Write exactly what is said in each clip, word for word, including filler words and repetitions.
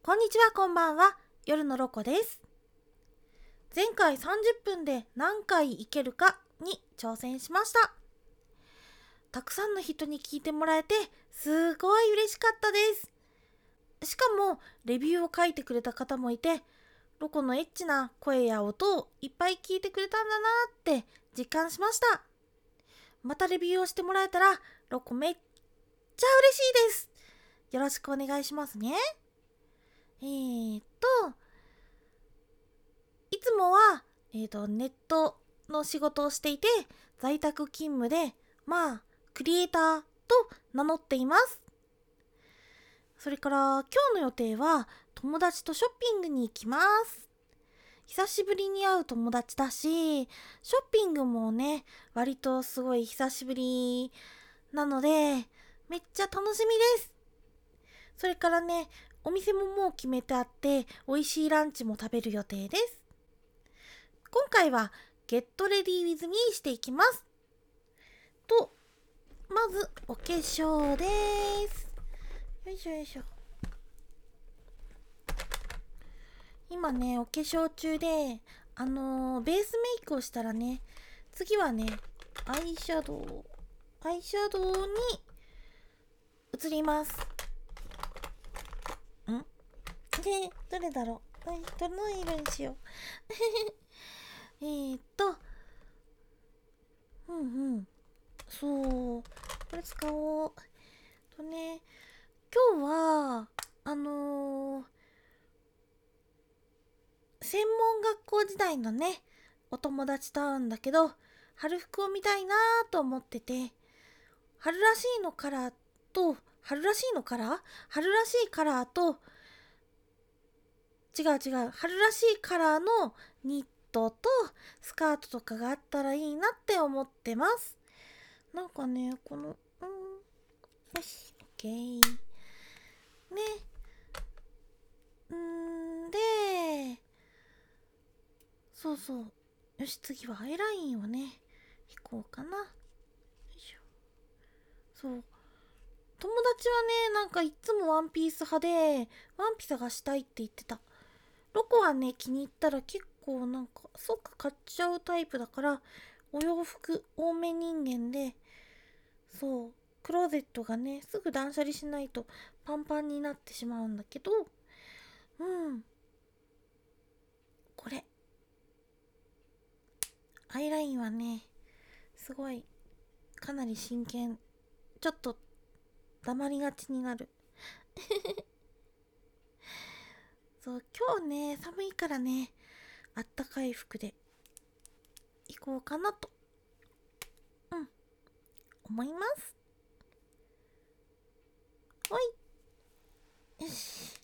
こんにちは、こんばんは。夜のロコです。前回さんじゅっぷんで何回いけるかに挑戦しました。たくさんの人に聞いてもらえてすごい嬉しかったです。しかもレビューを書いてくれた方もいて、ロコのエッチな声や音をいっぱい聞いてくれたんだなって実感しました。またレビューをしてもらえたらロコめっちゃ嬉しいです。よろしくお願いしますね。えーっといつもは、えーと、ネットの仕事をしていて在宅勤務で、まあクリエイターと名乗っています。それから今日の予定は友達とショッピングに行きます。久しぶりに会う友達だし、ショッピングもね割とすごい久しぶりなのでめっちゃ楽しみです。それからね、お店ももう決めてあって美味しいランチも食べる予定です。今回はゲットレディーウィズミーしていきます。と、まずお化粧です。よいしょよいしょ。今ねお化粧中で、あのー、ベースメイクをしたらね、次はねアイシャドウアイシャドウに移ります。んで、どれだろう、どの色にしようえーっとうんうんそう、これ使おうとね。今日はあのー、専門学校時代のねお友達と会うんだけど、春服を見たいなと思ってて、春らしいのカラーと春らしいのカラー春らしいカラーと違う違う春らしいカラーのニットとスカートとかがあったらいいなって思ってます。なんかね、このうんよし OK ね。んでそうそう、よし次はアイラインをね引こうかな。よいしょ。そう、友達はねなんかいつもワンピース派でワンピ探したいって言ってた。ロコはね気に入ったら結構なんか即買っちゃうタイプだから、お洋服多め人間で、そうクローゼットがねすぐ断捨離しないとパンパンになってしまうんだけど、うんこれアイラインはねすごいかなり真剣。ちょっと黙りがちになるそう今日ね寒いからね、あったかい服で行こうかなとうん思います。ほい、よし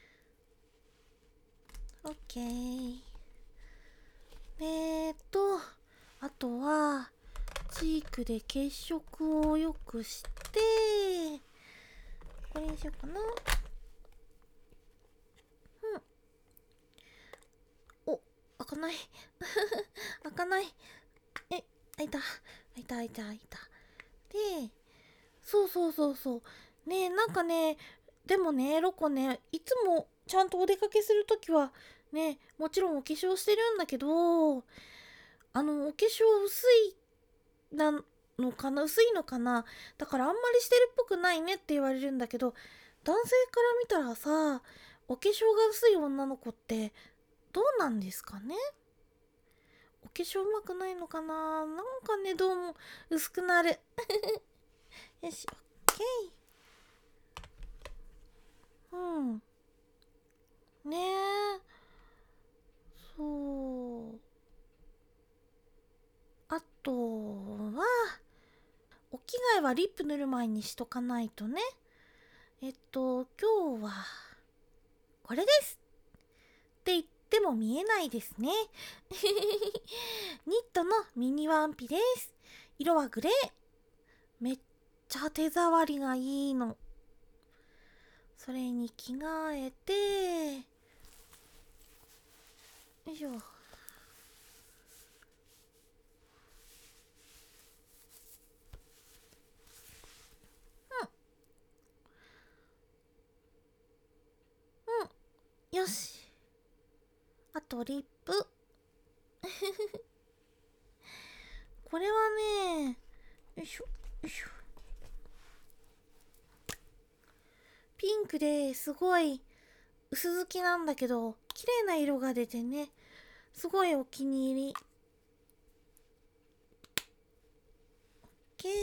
OK。 えーとあとはチークで血色を良くして、これにしようかな。うん、お、開かない開かない。え、開いた開いた開いた開いた。で、そうそうそうそうねえ、なんかね、でもねロコねいつもちゃんとお出かけするときはねもちろんお化粧してるんだけど、あのお化粧薄いなのかな薄いのかな、だからあんまりしてるっぽくないねって言われるんだけど、男性から見たらさ、お化粧が薄い女の子ってどうなんですかね。お化粧うまくないのかな、なんかねどうも薄くなるよし OK。 うんねえ、そうあとはお着替えはリップ塗る前にしとかないとね。えっと今日はこれですって言っても見えないですねニットのミニワンピです。色はグレー。めっちゃ手触りがいいの。それに着替えて、よいしょ。 よし。あとリップ。これはね、よいしょ、よいしょ。ピンクですごい薄付きなんだけど、綺麗な色が出てね、すごいお気に入り。オッケー。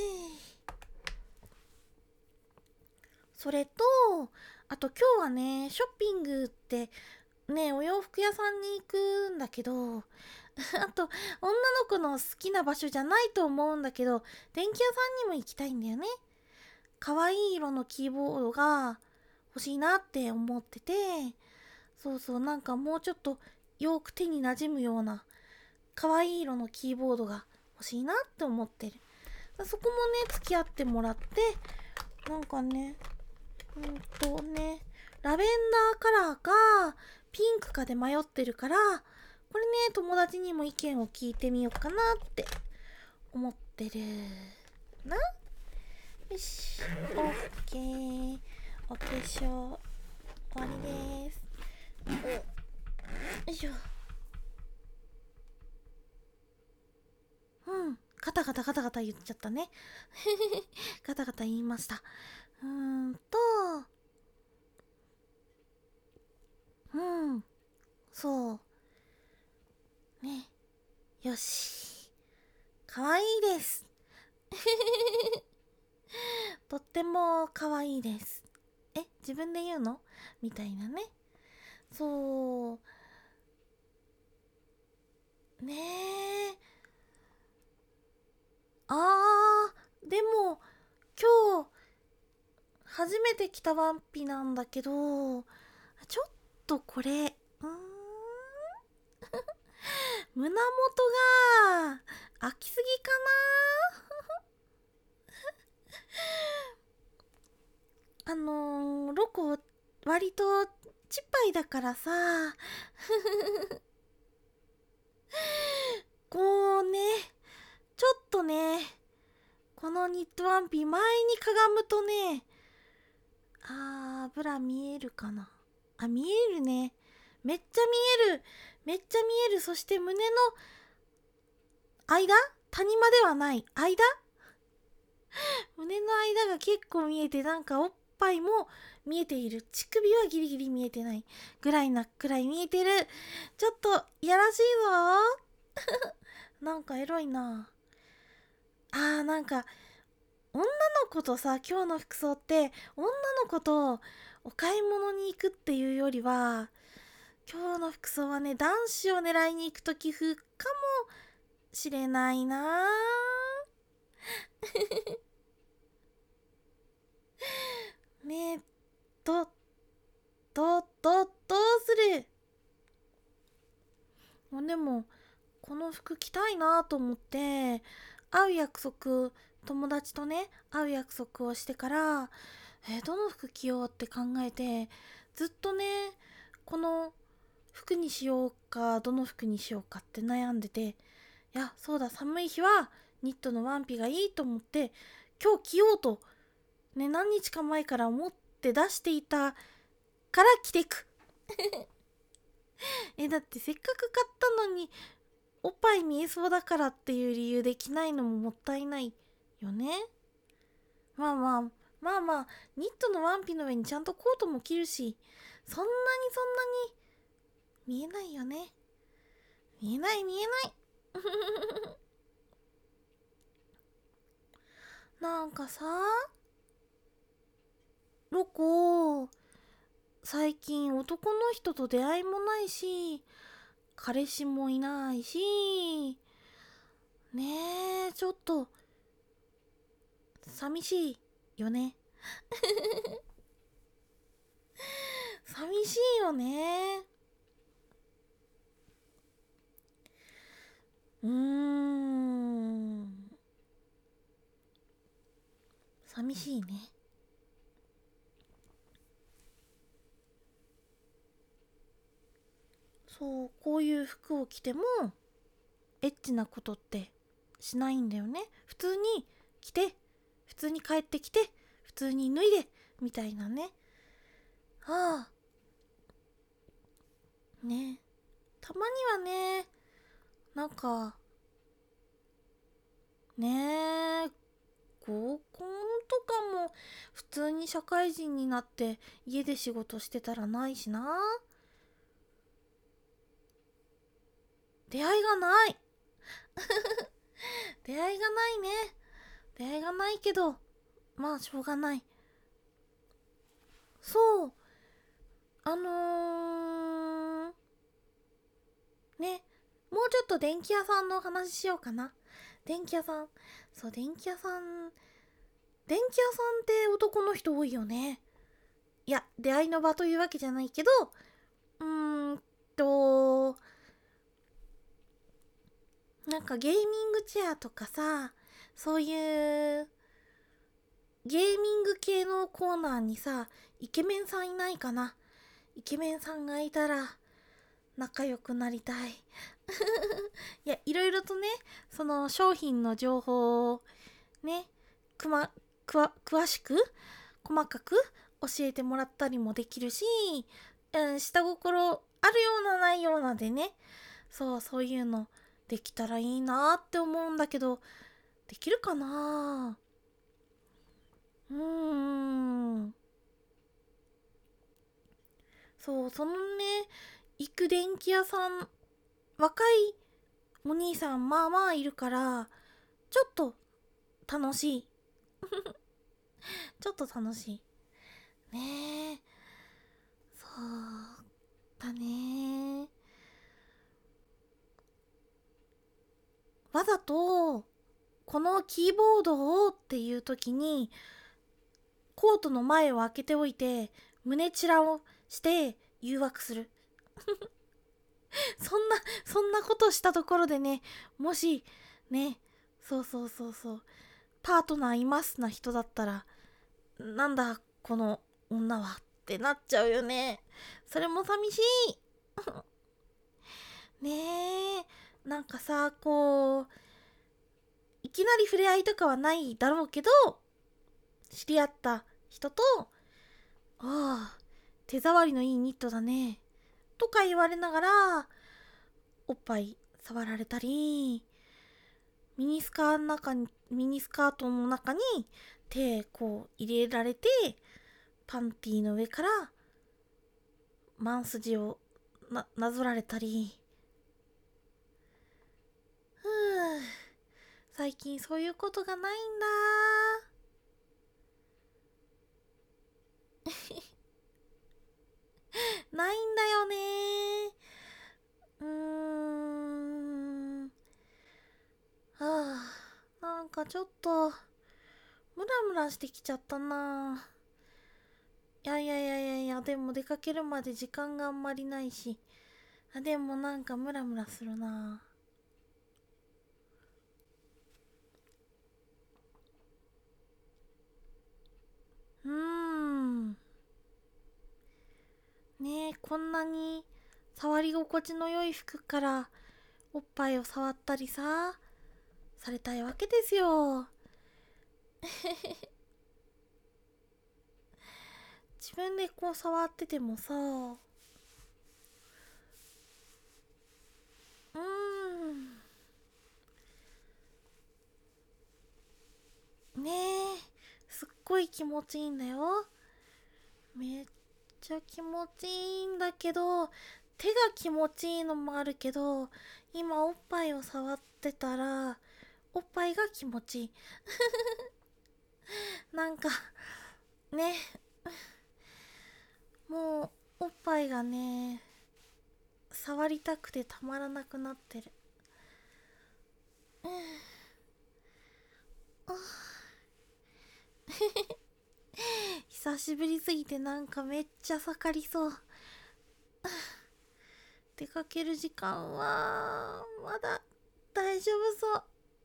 それと、あと今日はね、ショッピングってね、お洋服屋さんに行くんだけど、あと、女の子の好きな場所じゃないと思うんだけど、電気屋さんにも行きたいんだよね。可愛い色のキーボードが欲しいなって思ってて、そうそう、なんかもうちょっとよく手に馴染むような可愛い色のキーボードが欲しいなって思ってる。そこもね、付き合ってもらって、なんかね、うんとね、ラベンダーカラーかピンクかで迷ってるから、これね、友達にも意見を聞いてみようかなって思ってるな。よし、オッケー。お化粧終わりです。よいしょ。うん、ガタガタガタガタ言っちゃったね。ガタガタ言いました。うーんと、うん、そう。ね。よし。かわいいです。とってもかわいいです。え、自分で言うのみたいなね。そう。ねえ。あー、でも、今日、初めて着たワンピなんだけど、ちょっとこれ、うーん胸元が開きすぎかな。あのー、ロコ割とちっぱいだからさ、こうね、ちょっとね、このニットワンピ前にかがむとね、あー、ブラ見えるかな。あ、見えるね。めっちゃ見える。めっちゃ見える。そして胸の間谷間ではない。間胸の間が結構見えて、なんかおっぱいも見えている。乳首はギリギリ見えてない。ぐらいなくらい見えてる。ちょっと、いやらしいぞ。なんかエロいな。あー、なんか、女の子とさ、今日の服装って、女の子とお買い物に行くっていうよりは、今日の服装はね、男子を狙いに行くとき風かもしれないな。ねえ、ど、ど、ど、どうする？もうでも、この服着たいなと思って、会う約束、友達とね、会う約束をしてから、えーどの服着ようって考えて、ずっとね、この服にしようか、どの服にしようかって悩んでて、いや、そうだ、寒い日はニットのワンピがいいと思って、今日着ようと、ね、何日か前から思って出していたから着てく。え、だってせっかく買ったのに、おっぱい見えそうだからっていう理由で着ないのももったいないよね。まあまあ、まあまあ、ニットのワンピの上にちゃんとコートも着るし、そんなにそんなに見えないよね。見えない見えない。なんかさ、ロコ、最近男の人と出会いもないし、彼氏もいないし、ねえ、ちょっと、寂しいよね。寂しいよね。うーん。寂しいね。そう、こういう服を着ても、エッチなことってしないんだよね。普通に着て、普通に帰ってきて、普通に脱いで、みたいなね。ああ。 たまにはね、なんかねえ、合コンとかも普通に社会人になって家で仕事してたらないしな。出会いがない出会いがないね。出会いがないけど、まあしょうがない。そう、あのー、ね、もうちょっと電気屋さんの話しようかな。電気屋さん。そう、電気屋さん。電気屋さんって男の人多いよね。いや、出会いの場というわけじゃないけど、うーんと、なんかゲーミングチェアとかさ、そういうゲーミング系のコーナーにさ、イケメンさんいないかな。イケメンさんがいたら仲良くなりたい。いや、いろいろとね、その商品の情報をね、くま、くわ、詳しく、細かく教えてもらったりもできるし、うん、下心あるようなないようなでね、そう、そういうのできたらいいなって思うんだけど、できるかな。うーん。そう、そのね、行く電気屋さん、若いお兄さんまあまあいるから、ちょっと楽しい。ちょっと楽しい。ねえ。そうだね。わざと、このキーボードをっていう時に、コートの前を開けておいて、胸チラをして誘惑する。そんな、そんなことしたところでね、もし、ね、そうそうそうそう、パートナーいますな人だったら、なんだ、この女はってなっちゃうよね。それも寂しい。ねえ、なんかさ、こう、いきなり触れ合いとかはないだろうけど、知り合った人と、ああ、手触りのいいニットだね。とか言われながら、おっぱい触られたり、ミニスカーの中に、ミニスカートの中に手こう入れられて、パンティーの上からマンスジをな、なぞられたり。ふぅ、最近そういうことがないんだ。ないんだよね。うーん。はあ、なんかちょっと、ムラムラしてきちゃったな。いやいやいやいやいや、でも出かけるまで時間があんまりないし。あ、でもなんかムラムラするな。うーん。ねえ、こんなに触り心地の良い服からおっぱいを触ったりさ、されたいわけですよ。自分でこう触っててもさ、うーん。ねえ、すっごい気持ちいいんだよ。めっちゃ気持ちいいんだけど、手が気持ちいいのもあるけど、今おっぱいを触ってたら、おっぱいが気持ちいい。なんか、ね、もう、おっぱいがね、触りたくてたまらなくなってる。久しぶりすぎてなんかめっちゃ盛りそう。出かける時間は、まだ大丈夫そう。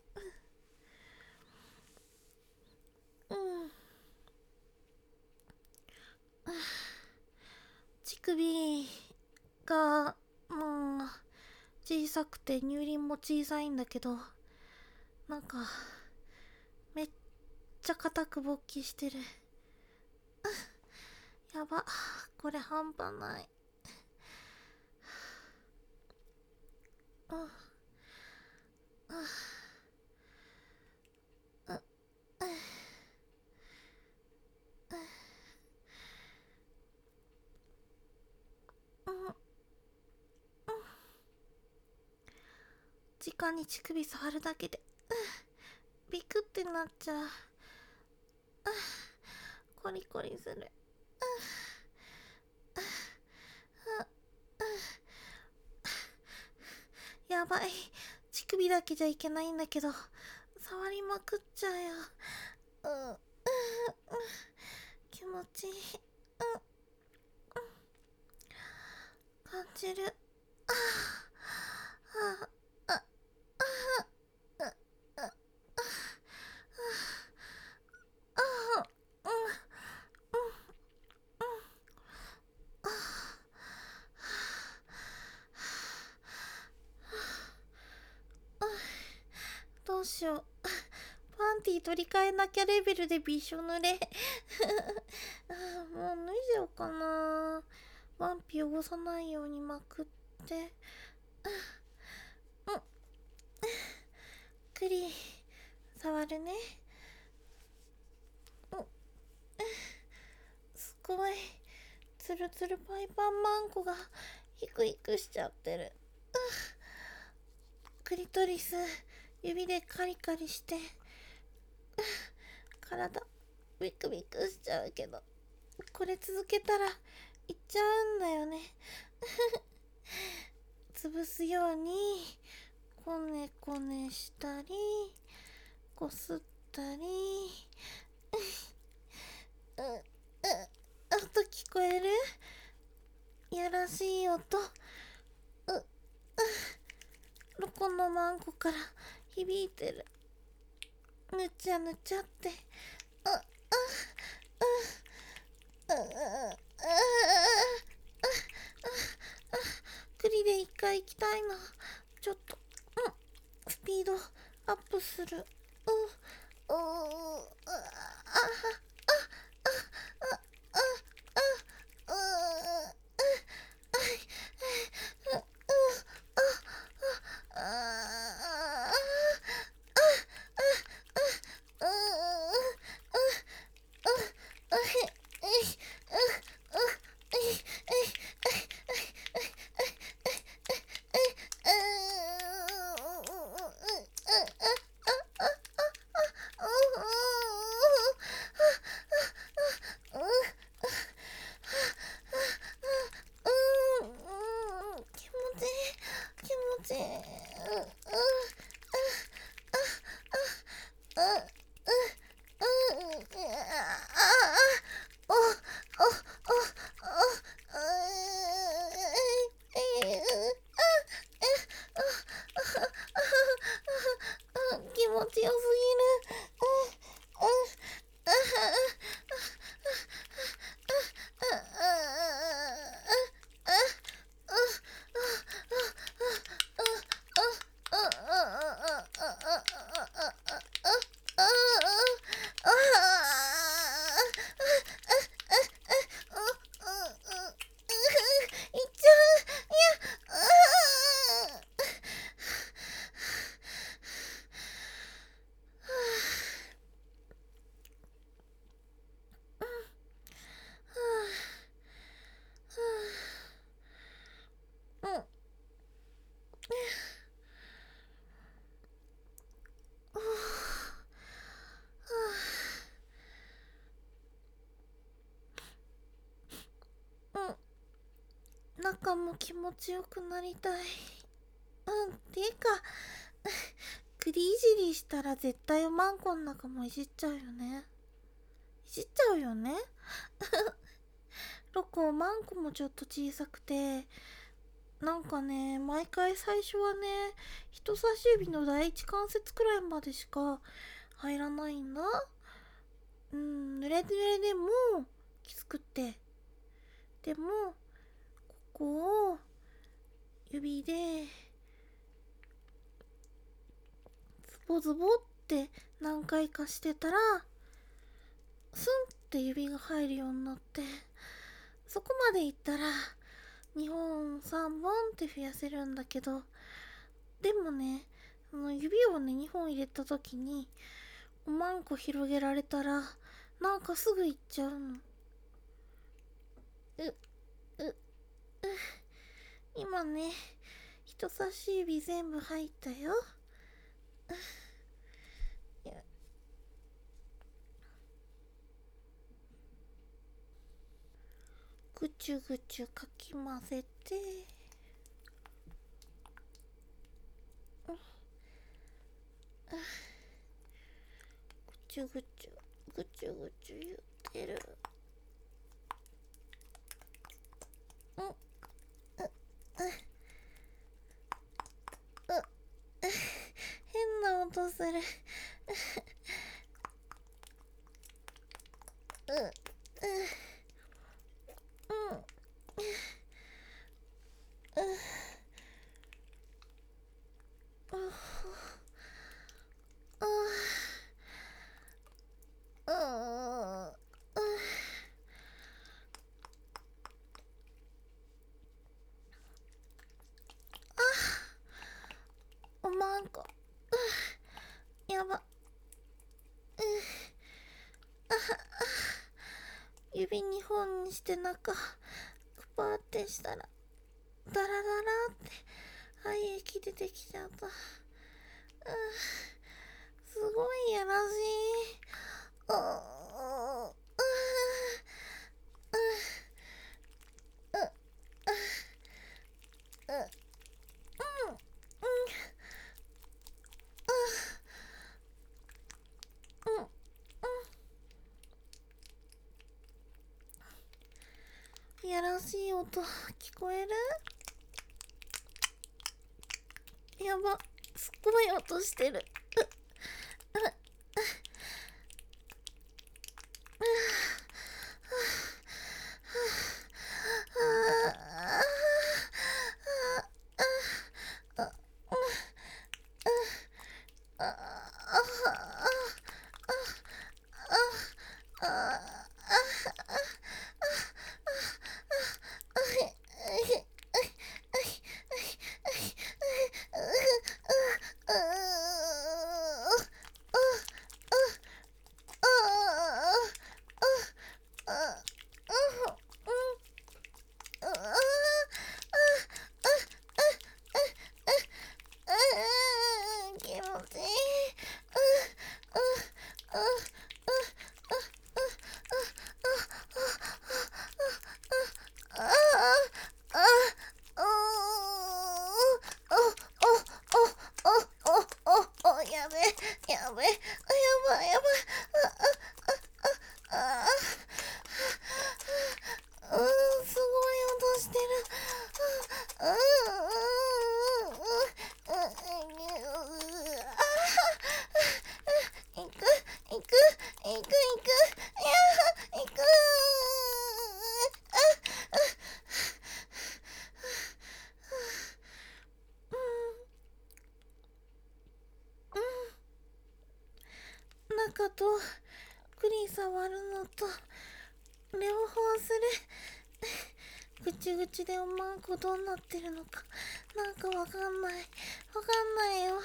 うん。乳首が、もう、小さくて乳輪も小さいんだけど、なんか、めっちゃ硬く勃起してる。やば、これ半端ない。 ああああ直に乳首触るだけでビクってなっちゃう。コリコリする。やばい、乳首だけじゃいけないんだけど触りまくっちゃうよ。うん、気持ちいい。感じる。ああああどうしよう。パンティー取り替えなきゃレベルでびしょ濡れ。もう脱いじゃおうかな。ワンピ汚さないようにまくって。うん。クリ触るね。うん。すごい。つるつるパイパンマンコがヒクヒクしちゃってる。クリトリス指でカリカリして体ビクビクしちゃうけど、これ続けたらいっちゃうんだよね。潰すようにこねこねしたりこすったりうう音聞こえる？やらしい音。ううロコのマンコから響いてる。ぬちゃぬちゃって。あああああ栗で一回行きたいな。ちょっと、うん、スピードアップする。うん、うあああ気持ちよすぎる。中も気持ちよくなりたい。うん、ていうかクリいじりしたら絶対おまんこの中もいじっちゃうよね。いじっちゃうよね。ロコおまんこもちょっと小さくて、なんかね、毎回最初はね、人差し指の第一関節くらいまでしか入らないんだ。うん、濡れ濡れでもきつくって、でもここを指でズボズボって何回かしてたらスンって指が入るようになって、そこまでいったらにほんさんぼんって増やせるんだけど、 でもね、あの指をねにほん入れた時におまんこ広げられたらなんかすぐいっちゃうの。ううう今ね人差し指全部入ったよ。ぐちゅぐちゅかき混ぜて、ぐちゅぐちゅぐちゅぐちゅ言ってる。うんううう変な音する。うううんうおまんこやば。指にほんにして中くぱーってしたらダラダラって肺液出てきちゃった。すごいやらしい。ううやらしい音聞こえる？やば、すっごい音してる。中とクリ触るのと両方する。ぐちぐちでおまんこどうなってるのかなんかわかんないわかんないよ。あーでも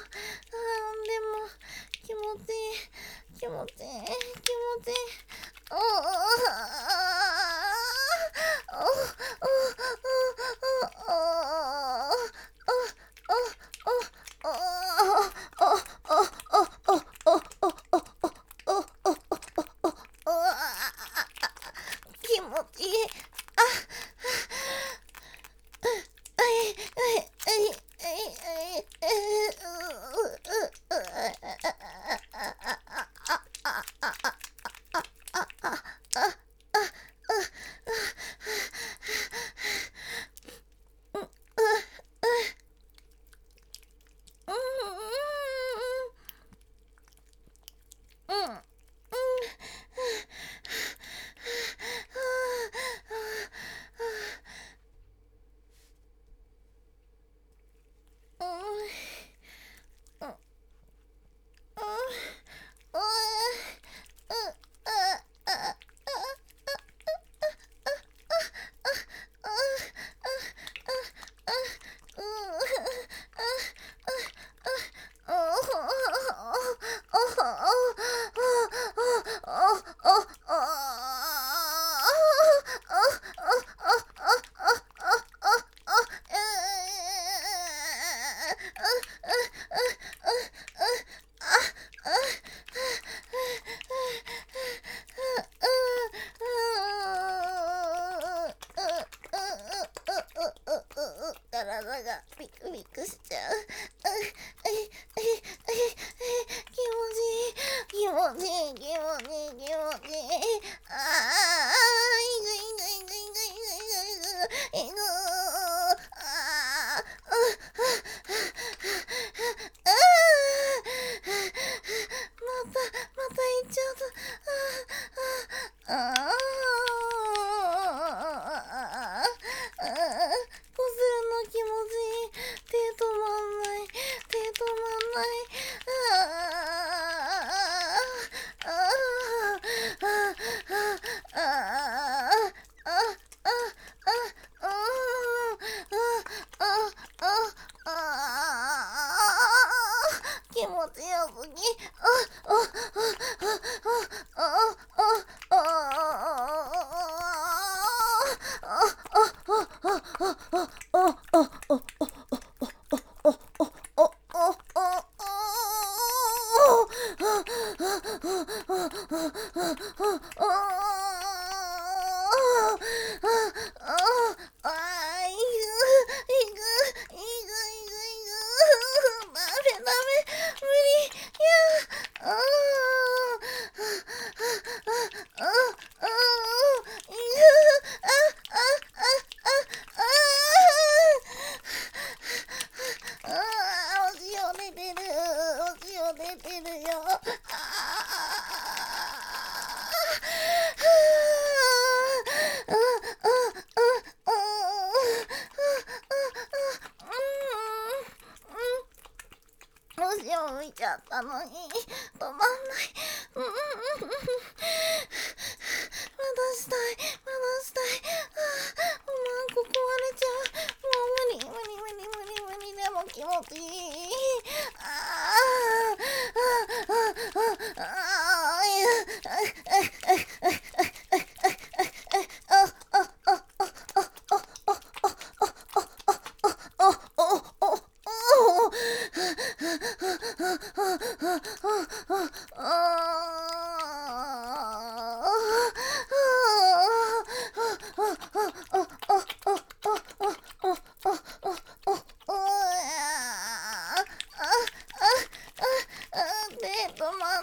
気持ちいい気持ちいい気持ちいい。ああああああ気持ちいい。 くしちゃう。ううううう気持ちいい気持ちいい気持ちいい気持ちいい。ああいぐいぐいぐいぐいぐいぐいぐいぐああうっまたまた行っちゃった。ああああこするの気持ちいい。手止まんない手止まんない。あああああああ気持ちよすぎ。あああああ星を見ちゃったのに止まんない。うんうんうんうん。まだしたいまだしたい。ああおまんこ壊れちゃう。もう無理無理無理無理無理でも気持ちいい。ああああああ止まんない。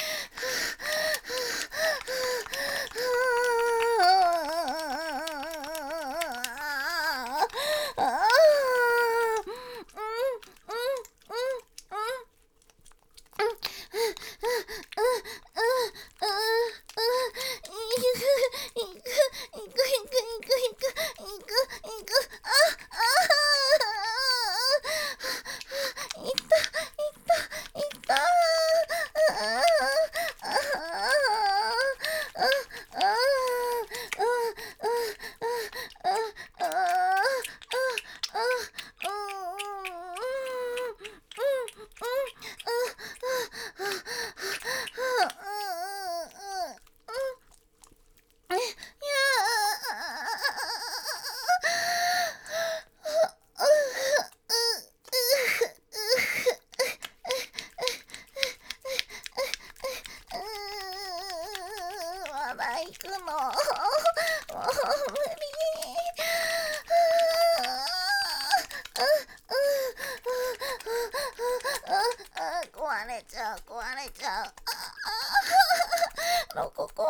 行くのもう無理。壊れちゃう壊れちゃう。ロコ壊れちゃう。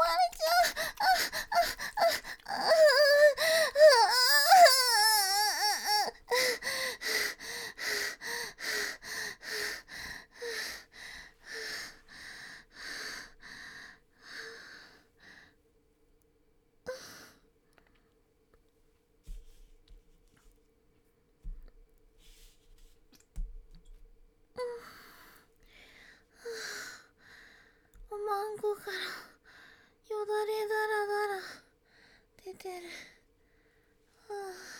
おまんこからよだれだらだら出てる。は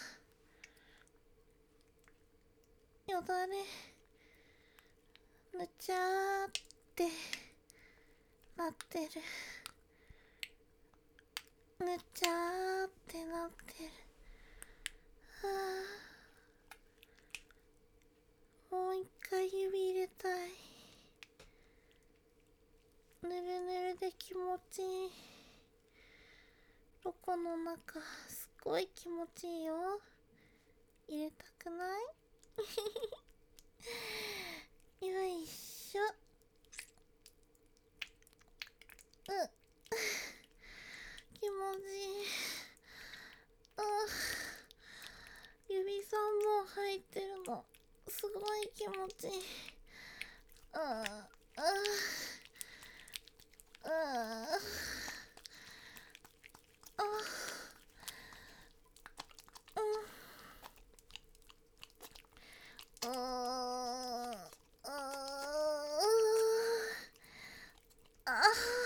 あ、よだれぬちゃーってなってる。ぬちゃーってなってる。はあ、もう一回指入れたい。ぬるぬるで気持ちいい。ロコの中すっごい気持ちいいよ。入れたくない？ よいしょ。うっ気持ちいい。あ指さんぼん入ってるのすごい気持ちいい。ああああああうんあああ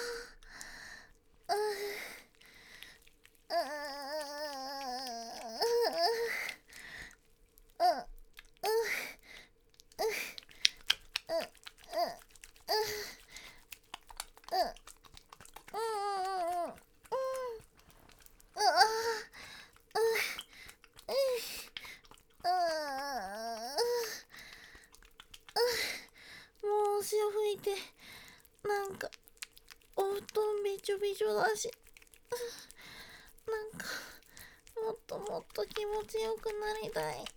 もう潮吹いてなんかお布団びちょびちょだし、なんかもっともっと気持ちよくなりたい。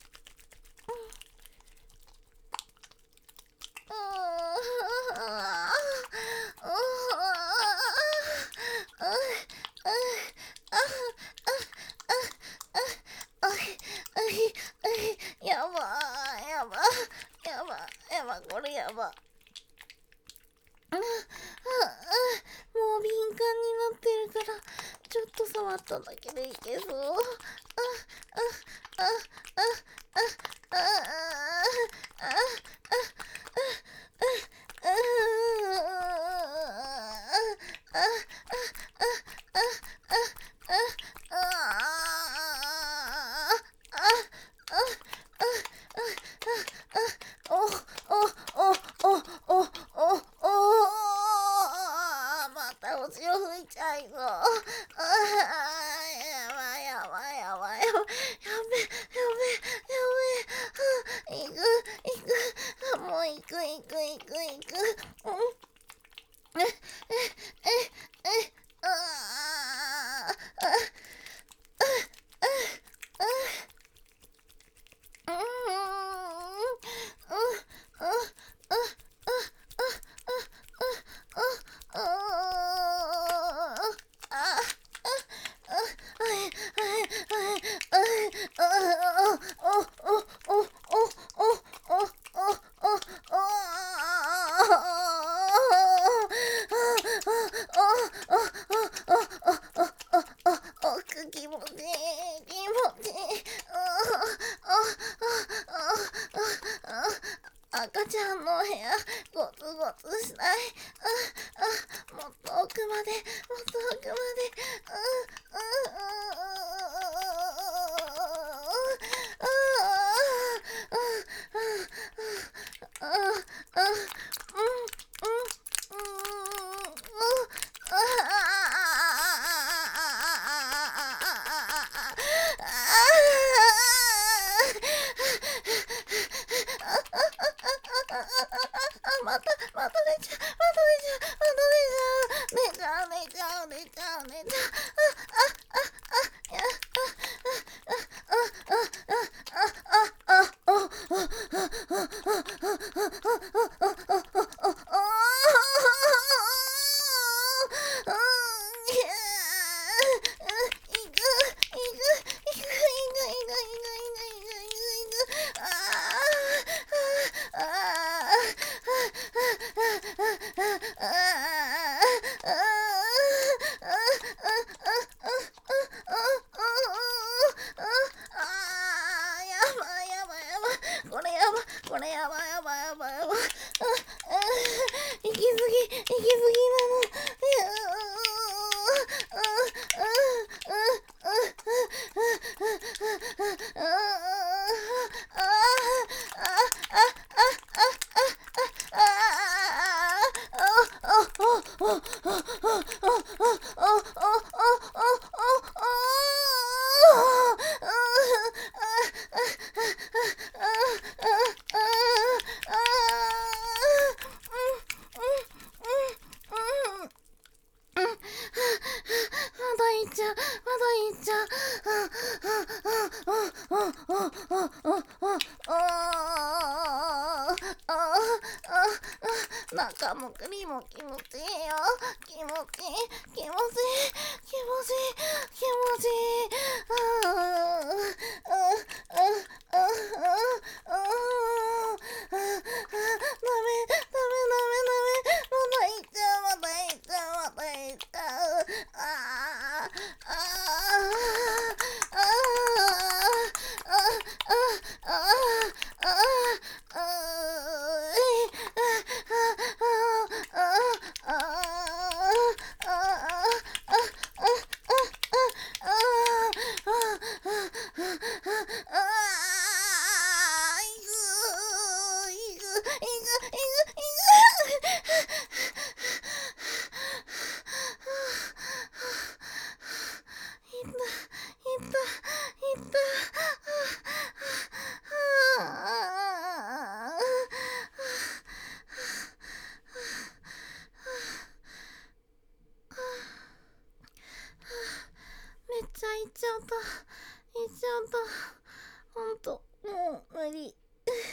やばやばやばやばこれやば。もう敏感になってるからちょっと触っただけでいけそう。ああああああああまたお潮吹いちゃいそう。ああやばいやばいやばいやばいやべやべやべ行く行くもう行く行く行く行く。うんええええああああ気持ちいい気持ちいい。赤ちゃんの部屋ゴツゴツしたい。ああもっと奥までもっと奥まで。またまた寝ちゃうまた寝ちゃうまた寝ちゃう寝ちゃう寝ちゃう寝ちゃう寝ちゃう中も栗も気持ちいいよ。気持ちいい気持ちいい気持ちいい気持ちいい。あーあーあーあーあーダメダメダメダメ、まだいっちゃうまだいっちゃうまだいっちゃう。あーあーあーあーあーあーあめっちゃいっちゃった。いっちゃった。ほんと、もう無理。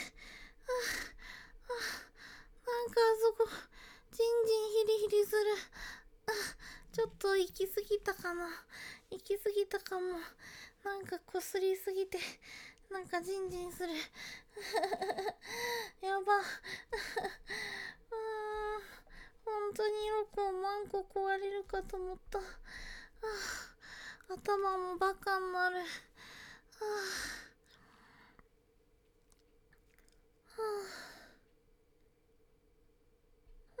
なんかあそこ、じんじんヒリヒリする。ちょっと行き過ぎたかな。行き過ぎたかも。なんかこすりすぎて、なんかじんじんする。やば。うーん。本当によくマンコ壊れるかと思った。はあ、頭もバカになる。はあはあ、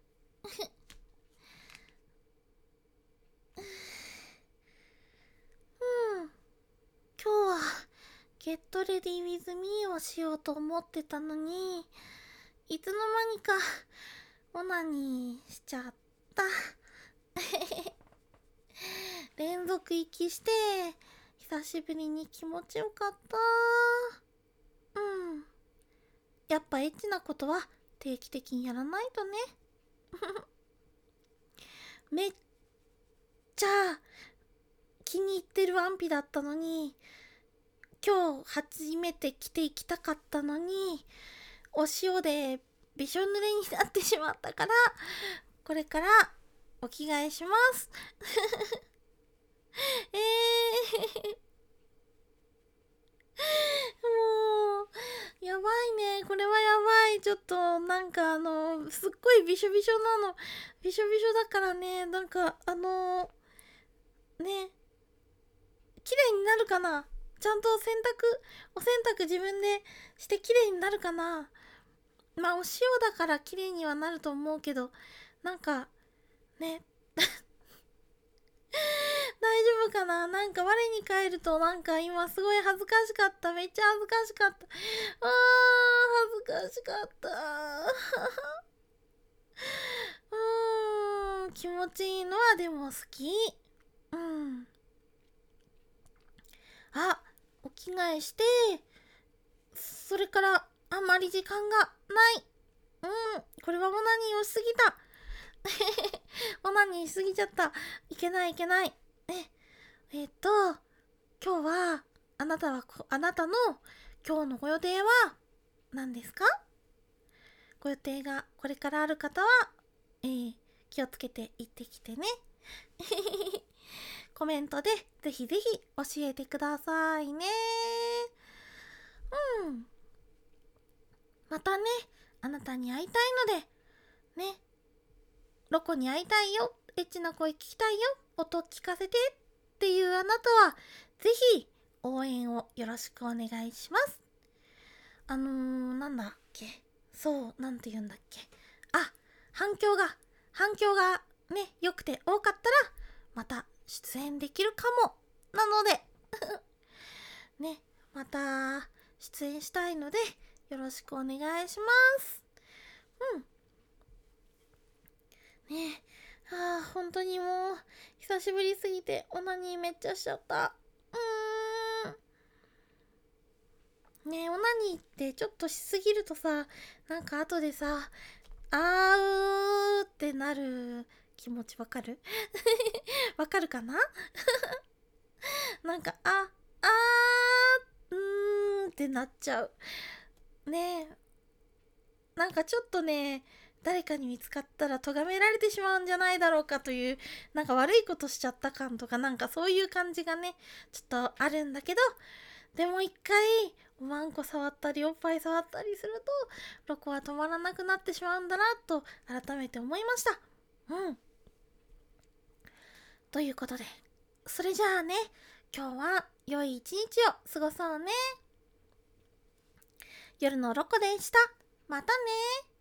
うん。うん。今日はゲットレディ with me をしようと思ってたのに、いつの間にかオナニーしちゃった。連続息して久しぶりに気持ちよかった。うん。やっぱエッチなことは定期的にやらないとね。めっちゃ気に入ってるワンピだったのに、今日初めて着ていきたかったのに、お塩でびしょ濡れになってしまったから、これからお着替えします。えー、もうやばいね。これはやばい。ちょっとなんかあのすっごいびしょびしょなの。びしょびしょだからね、なんかあのね、綺麗になるかな。ちゃんと洗濯お洗濯自分でして綺麗になるかな。まあお塩だから綺麗にはなると思うけど、なんかね大丈夫かな。なんか我に返るとなんか今すごい恥ずかしかった。めっちゃ恥ずかしかった。あー恥ずかしかった。うーん、気持ちいいのはでも好き。うん。あ、お着替えして、それからあんまり時間がない。うん、これはオナニーをしすぎた。オナニーしすぎちゃった。いけないいけない。え、えっと、今日は、あなたはこ、あなたの今日のご予定は何ですか？ご予定がこれからある方は、えー、気をつけて行ってきてね。コメントでぜひぜひ教えてくださいね。うん。またね、あなたに会いたいので、ね、ロコに会いたいよ、エッチな声聞きたいよ、音聞かせてっていうあなたは、ぜひ応援をよろしくお願いします。あのー、なんだっけ、そう、なんて言うんだっけ。あ、反響が、反響がね、良くて多かったら、また出演できるかも。なので、ね、また出演したいので、よろしくお願いします。うん。ねえ、ああ、本当にもう、久しぶりすぎて、オナニーめっちゃしちゃった。うーん。ねえ、オナニーってちょっとしすぎるとさ、なんか後でさ、あーうーってなる気持ちわかる？わかるかな？なんか、あ、あー、うーんってなっちゃう。ねえ、なんかちょっとね、 誰かに見つかったら咎められてしまうんじゃないだろうかという、なんか悪いことしちゃった感とか、なんかそういう感じがねちょっとあるんだけど、でも一回おまんこ触ったりおっぱい触ったりするとロコは止まらなくなってしまうんだなと改めて思いました。うんということで、それじゃあね、今日は良い一日を過ごそうね。夜のロコでした。またね。